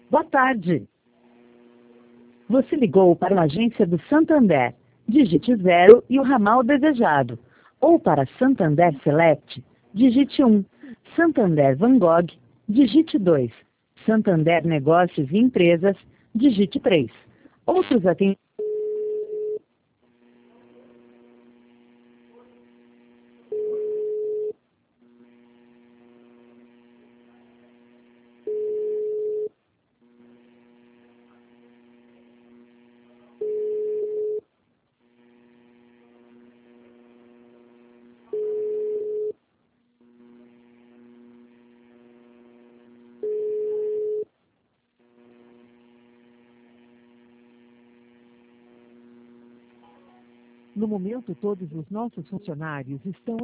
Boa tarde. Você ligou para uma agência do Santander. Digite 0 e o ramal desejado. Ou para Santander Select, digite 1. Santander Van Gogh, digite 2. Santander Negócios e Empresas, digite 3. Outros atendimentos. No momento, todos os nossos funcionários estão